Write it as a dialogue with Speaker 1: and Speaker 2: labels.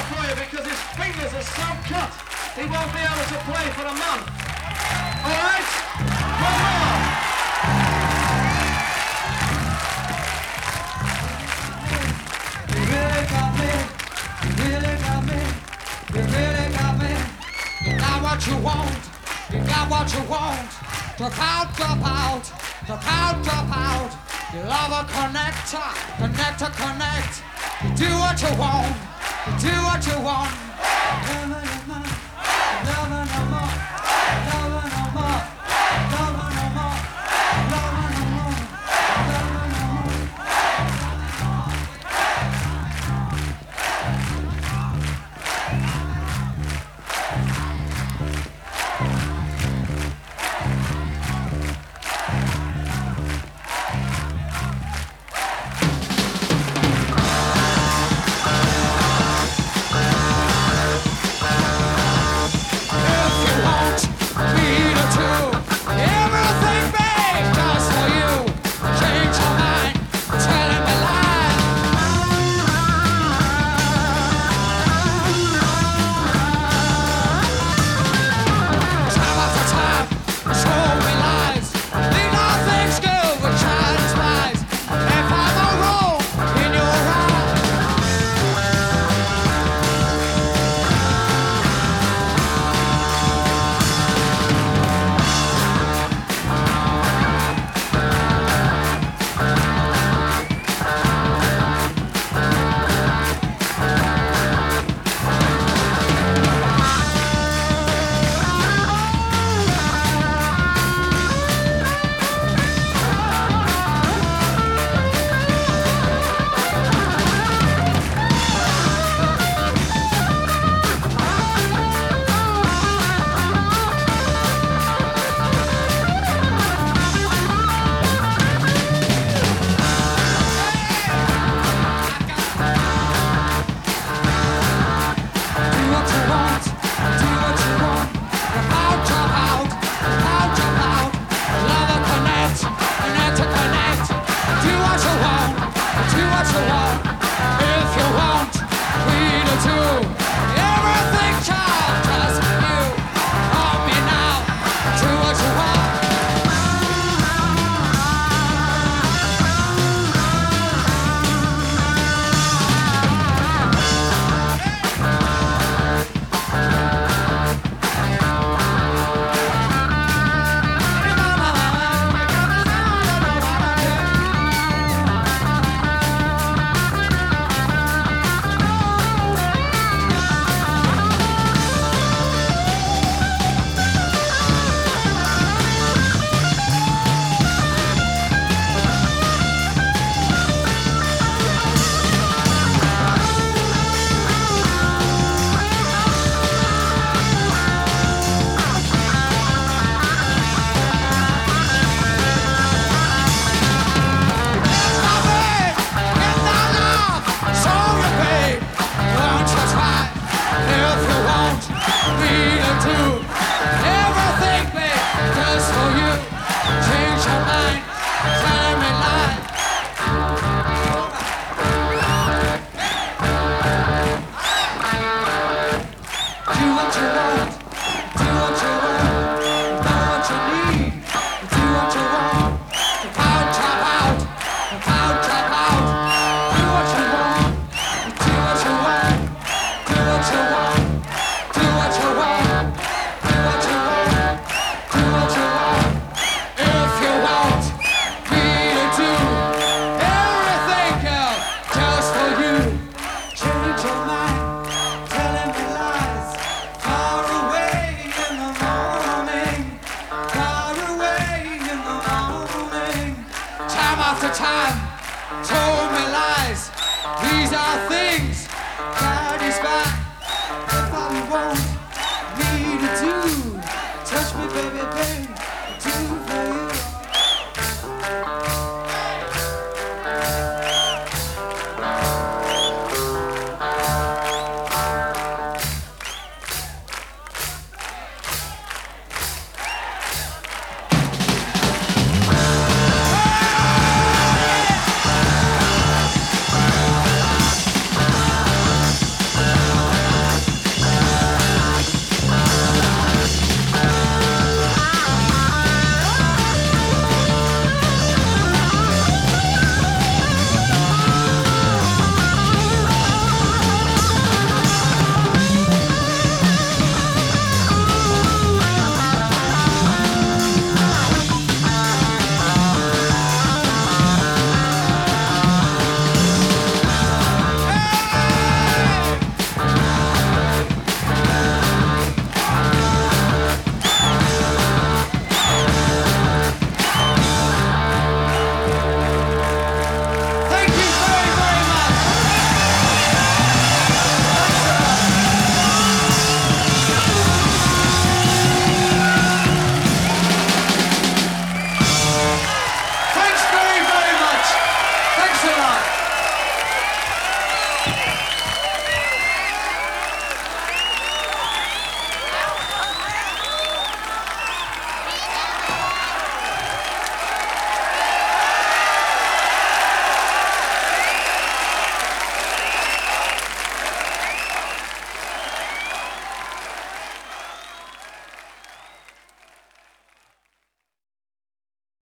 Speaker 1: for you because his fingers are so cut he won't be able to play for a month. All right? One more.
Speaker 2: You really got me. You really got me. You really got me. You got what you want. You got what you want. Drop out, drop out. Drop out, drop out. You love a connector. Connector, connect. You do what you want. You do what you want. Love no more. Love no more. Love no more. Love no more. Love no more. Love no more. After time told me lies. These are things God is back. If I want me to do, touch me, baby, baby.